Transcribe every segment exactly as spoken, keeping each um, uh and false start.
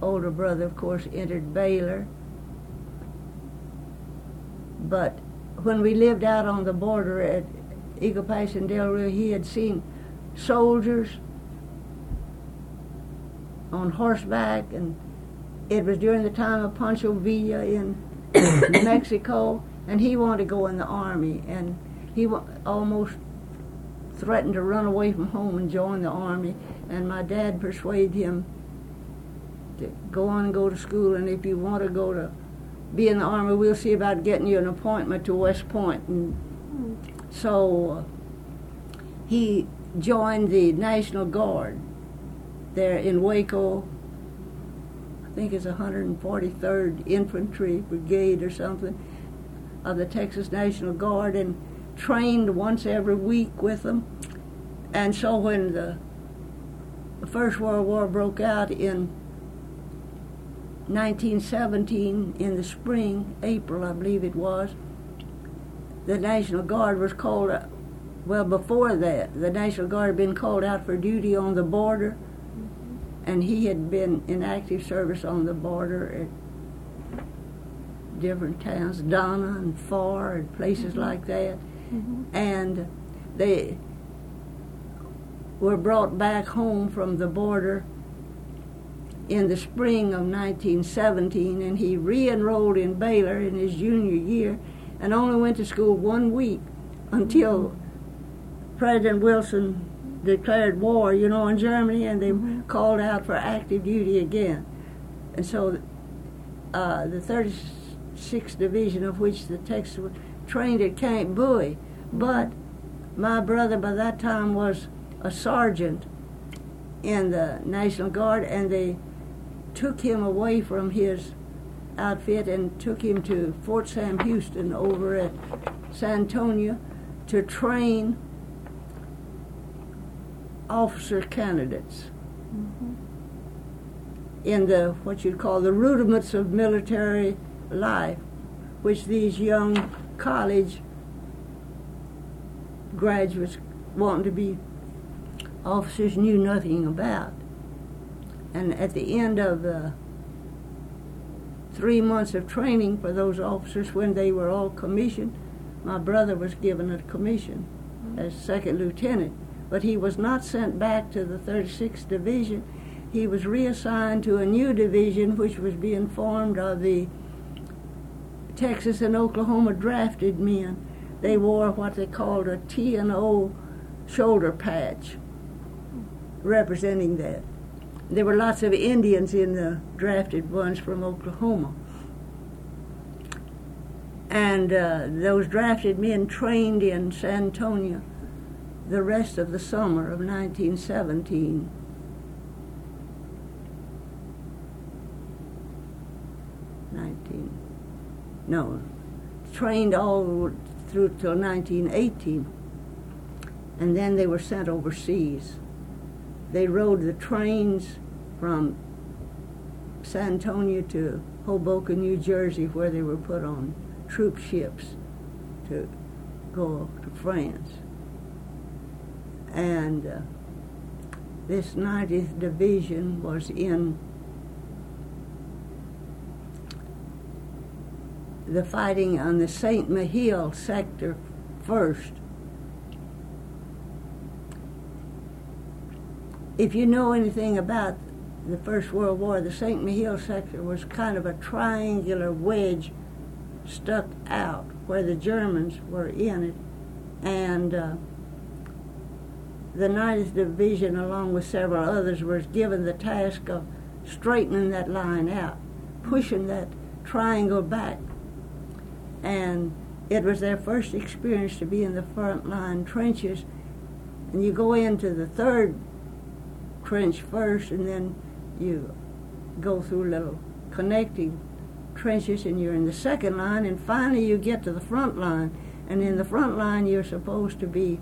older brother, of course, entered Baylor. But when we lived out on the border at Eagle Pass and Del Rio, he had seen soldiers on horseback, and it was during the time of Pancho Villa in New Mexico, and he wanted to go in the Army, and he wa- almost threatened to run away from home and join the Army, and my dad persuaded him to go on and go to school, and if you want to go to be in the Army, we'll see about getting you an appointment to West Point. And so uh, he joined the National Guard there in Waco. I think it's one hundred forty-third Infantry Brigade or something of the Texas National Guard, and trained once every week with them. And so when the First World War broke out in nineteen seventeen, in the spring, April I believe it was, the National Guard was called out. Well, before that, the National Guard had been called out for duty on the border, and he had been in active service on the border at different towns, Donna and Farr and places mm-hmm. like that. Mm-hmm. And they were brought back home from the border in the spring of nineteen seventeen, and he re-enrolled in Baylor in his junior year and only went to school one week until mm-hmm. President Wilson declared war, you know, in Germany, and they mm-hmm. called out for active duty again. And so uh, the thirty-sixth Division, of which the Texas was trained at Camp Bowie, but my brother by that time was a sergeant in the National Guard, and they took him away from his outfit and took him to Fort Sam Houston over at San Antonio to train officer candidates mm-hmm. in the what you'd call the rudiments of military life, which these young college graduates wanting to be officers knew nothing about. And at the end of the three months of training for those officers, when they were all commissioned, my brother was given a commission mm-hmm. as second lieutenant. But he was not sent back to the thirty-sixth Division. He was reassigned to a new division which was being formed of the Texas and Oklahoma drafted men. They wore what they called a T and O shoulder patch representing that. There were lots of Indians in the drafted ones from Oklahoma. And uh, those drafted men trained in San Antonio the rest of the summer of nineteen seventeen. nineteen, no, trained all through till nineteen eighteen. And then they were sent overseas. They rode the trains from San Antonio to Hoboken, New Jersey, where they were put on troop ships to go to France. And uh, this ninetieth Division was in the fighting on the Saint Mihiel sector first. If you know anything about the First World War, the Saint Mihiel sector was kind of a triangular wedge stuck out where the Germans were in it, and uh, the ninetieth Division, along with several others, was given the task of straightening that line out, pushing that triangle back. And it was their first experience to be in the front line trenches. And you go into the third trench first, and then you go through little connecting trenches, and you're in the second line, and finally you get to the front line. And in the front line, you're supposed to be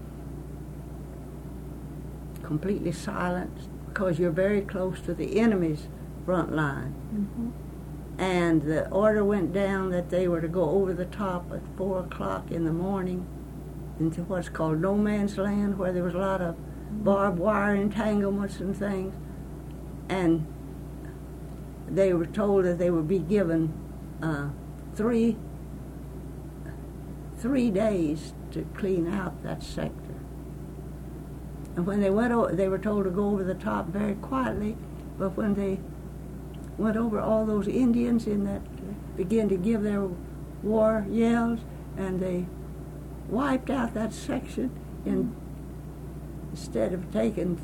completely silent because you're very close to the enemy's front line. Mm-hmm. And the order went down that they were to go over the top at four o'clock in the morning into what's called no man's land, where there was a lot of barbed wire entanglements and things. And they were told that they would be given uh, three three days to clean out that sector. And when they went over, they were told to go over the top very quietly, but when they went over, all those Indians in that began to give their war yells, and they wiped out that section. And instead of taking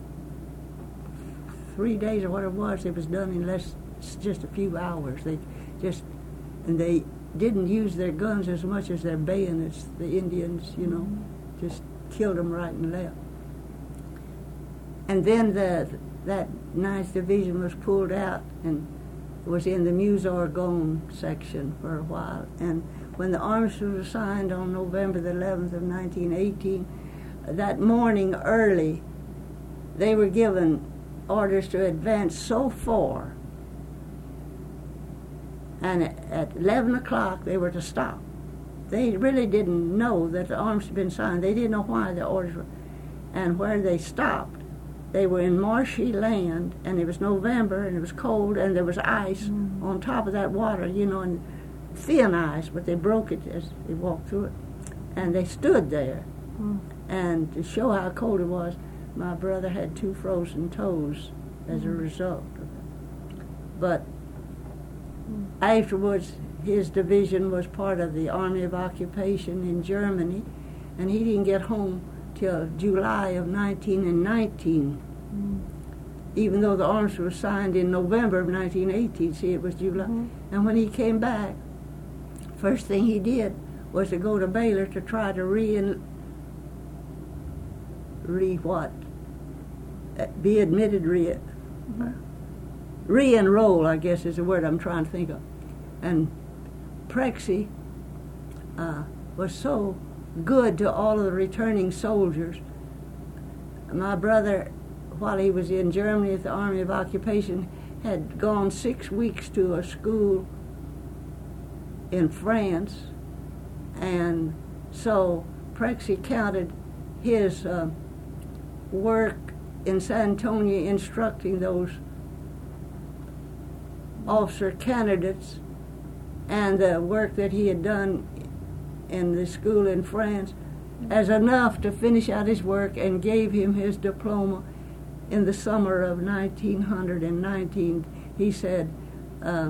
three days or what it was, it was done in less, just a few hours. They just, and they didn't use their guns as much as their bayonets. The Indians, you know, just killed them right and left. And then the that ninth Division was pulled out and was in the Meuse-Argonne section for a while. And when the armistice was signed on November the eleventh of nineteen eighteen, that morning early, they were given orders to advance so far, and at eleven o'clock they were to stop. They really didn't know that the arms had been signed. They didn't know why the orders were. And where they stopped, they were in marshy land, and it was November, and it was cold, and there was ice mm. on top of that water, you know, and thin ice, but they broke it as they walked through it. And they stood there, mm. and to show how cold it was, my brother had two frozen toes as mm. a result of it. But mm. afterwards, his division was part of the Army of Occupation in Germany, and he didn't get home till July of nineteen nineteen, mm. even though the armistice was signed in November of nineteen eighteen. See, it was July. Mm-hmm. And when he came back, first thing he did was to go to Baylor to try to re re what be admitted re mm-hmm. re-enroll, I guess is the word I'm trying to think of. And Prexy uh, was so good to all of the returning soldiers. My brother, while he was in Germany at the Army of Occupation, had gone six weeks to a school in France, and so Prexy counted his uh, work in San Antonio instructing those officer candidates and the work that he had done in the school in France as enough to finish out his work, and gave him his diploma in the summer of nineteen nineteen. He said, uh,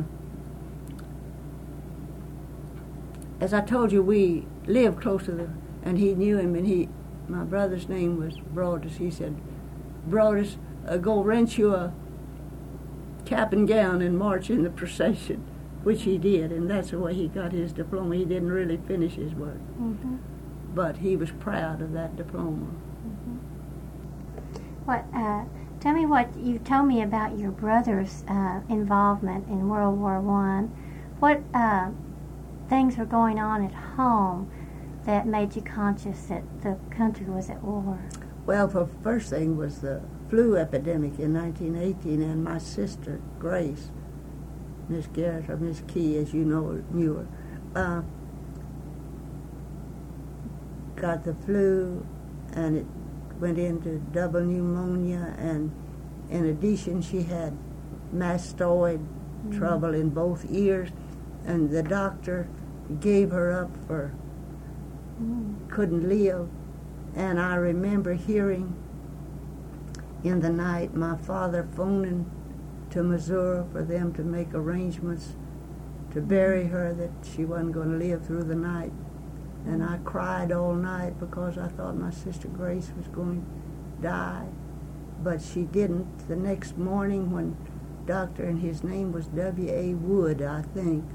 as I told you, we lived close to the, and he knew him, and he, my brother's name was Broadus. He said, Broadus, uh, go rent you a cap and gown and march in the procession, which he did, and that's the way he got his diploma. He didn't really finish his work, mm-hmm. but he was proud of that diploma. Mm-hmm. What? Uh, tell me what you told me about your brother's uh, involvement in World War One. What uh, things were going on at home that made you conscious that the country was at war? Well, the first thing was the flu epidemic in nineteen eighteen, and my sister, Grace, Miss Garrett, or Miss Key, as you know, knew her, uh, got the flu, and it went into double pneumonia, and in addition she had mastoid mm-hmm. trouble in both ears, and the doctor gave her up for mm. couldn't live. And I remember hearing in the night my father phoning to Missouri for them to make arrangements to bury her, that she wasn't going to live through the night. And I cried all night because I thought my sister Grace was going to die. But she didn't. The next morning, when doctor, and his name was W A Wood, I think,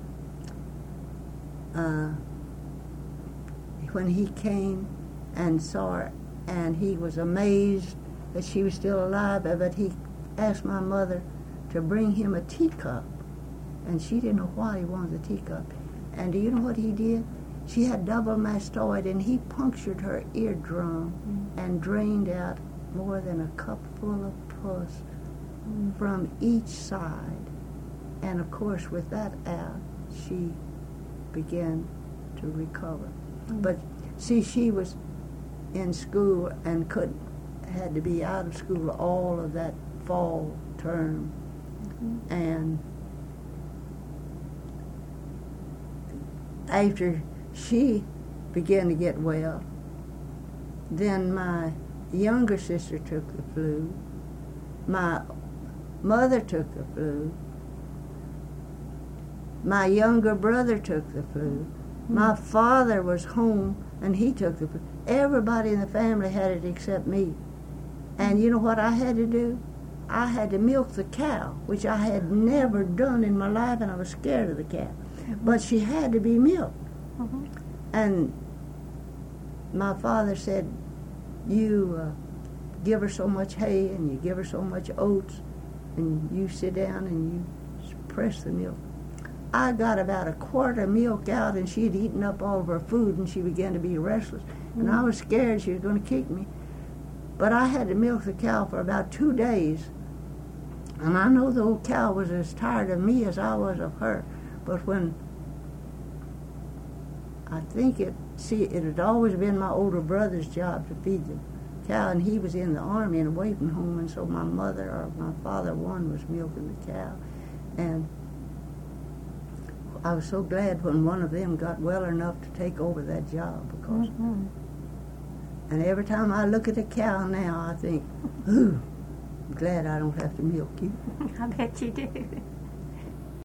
uh, when he came and saw her, and he was amazed that she was still alive, but he asked my mother to bring him a teacup, and she didn't know why he wanted the teacup. And do you know what he did? She had double mastoid, and he punctured her eardrum mm. and drained out more than a cup full of pus mm. from each side. And of course, with that out, she began to recover. Mm. But see, she was in school and could had to be out of school all of that fall term. Mm-hmm. And after she began to get well, then my younger sister took the flu. My mother took the flu. My younger brother took the flu. Mm-hmm. My father was home and he took the flu. Everybody in the family had it except me. And you know what I had to do? I had to milk the cow, which I had never done in my life, and I was scared of the cow. But she had to be milked. Mm-hmm. And my father said, you uh, give her so much hay and you give her so much oats and you sit down and you press the milk. I got about a quart of milk out and she had eaten up all of her food and she began to be restless. Mm-hmm. And I was scared she was going to kick me. But I had to milk the cow for about two days. And I know the old cow was as tired of me as I was of her. But when I think it, see, it had always been my older brother's job to feed the cow, and he was in the army in a waiting home, and so my mother or my father, one, was milking the cow. And I was so glad when one of them got well enough to take over that job, because, mm-hmm. and every time I look at a cow now, I think, ooh, I'm glad I don't have to milk you. I bet you do.